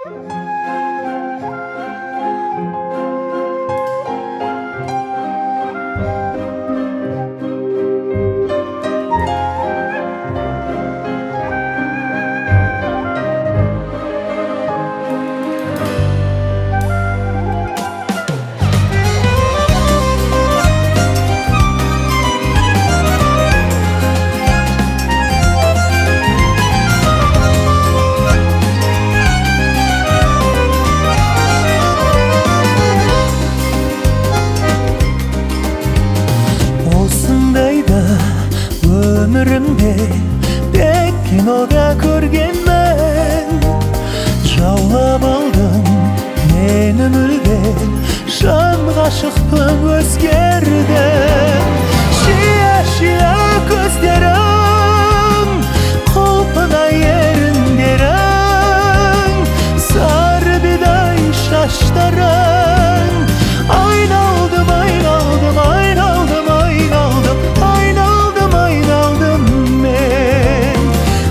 Ömrümde pek kinoda көргенмен жаулап алдың мені мүлдем жан ғашықпын өзгердім шия көздерің құлпынай еріндерің сары бидай шаштарың айналдым айналдым айналдым айналдым айналдым мен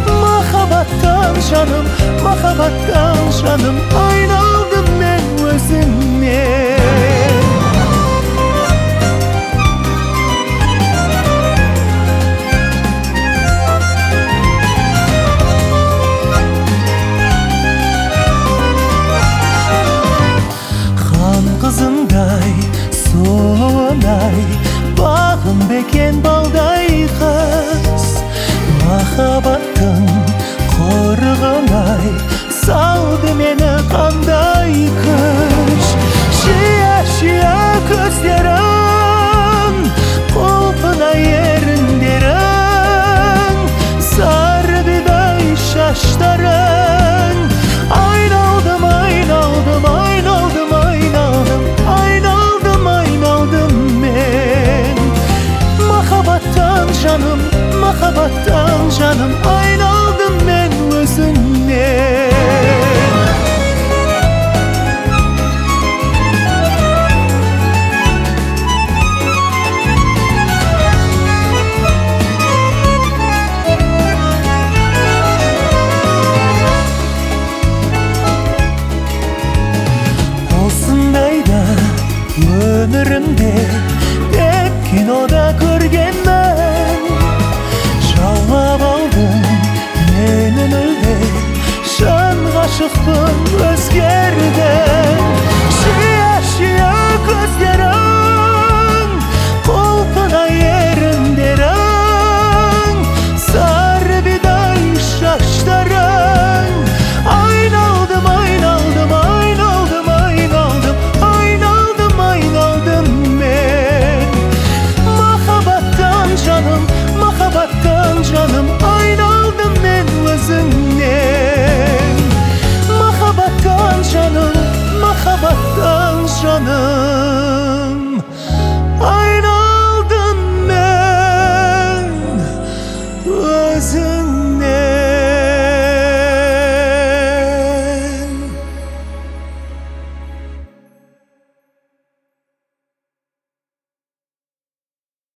махаббаттан жаным айналдым мен өзіңнен хан қызындай сұлуынай бағым бекен балдай қыз махаббаттың қорығынай салды мені қандай күш шия көздерің құлпынай еріндерің сары бидай шаштарың айналдым айналдым айналдым айналдым айналдым айналдым мен махаббаттан жаным айналдым мен өзіңнен осындайда өмірімде тек кинода көргенмен жаулап алдың мені мүлдем жан ғашықпын өзгердім шия көздерің құлпынай еріндерің сары бидай шаштарың айналдым айналдым айналдым айналдым айналдым айналдым мен махаббаттан жаным айналдым мен өзіңнен махаббаттан жаным